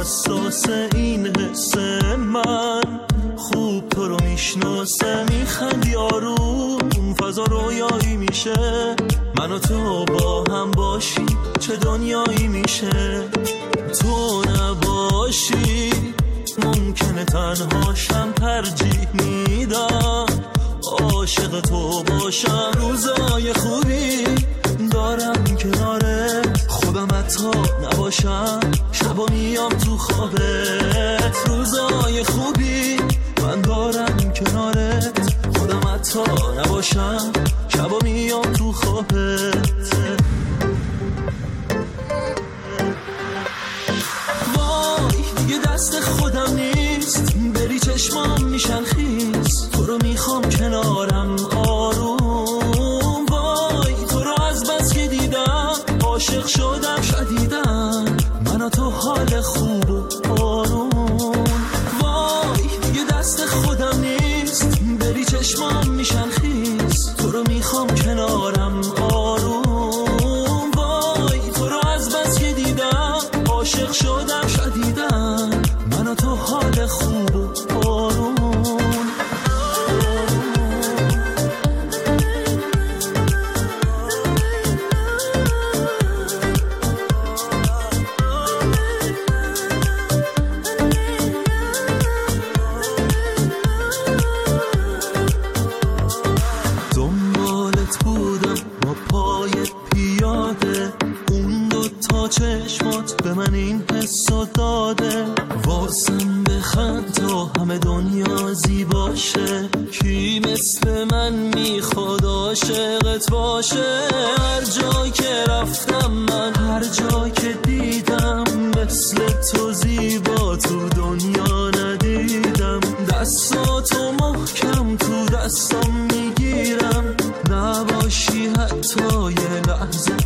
حساس این حس من، خوب تو رو میشناسه، میخندی آروم، فضا رویایی میشه، من و تو با هم باشی چه دنیایی میشه. تو نباشی ممکنه تنهاشم، ترجیح میدم عاشق تو باشم. روزای خوبی دارم کناره خودم، حتی نباشم شبا میام تو خوابت. روزای خوبی من دارم کنارت خودم، حتی نباشم شبا میام تو خوابت. وای دیگه دست خودم نیست، بری چشمام میشن خیس، تو رو میخوام کنارم آروم. وای تو رو از بس که دیدم عاشق شدم شدیدم، من و تو حال خوب و آروم. وای دیگه دست خودم نیست، بری چشمام میشن خیس، تو رو میخوام کنارم آروم. وای تو رو از بس که دیدم عاشق شدم شدیدم، من و تو حال خوب و آروم. دنبالت بودم با پای پیاده، اون دوتا چشمات به من این حسو داده. واسم بخند تا همه دنیا زیباشه، کی مثل من میخواد عاشقت باشه. هر جا که رفتم من، هر جا که دیدم، مثل تو زیبا تو دنیا ندیدم. دستاتو محکم تو دستم میگیرم، نباشی حتی یه لحظه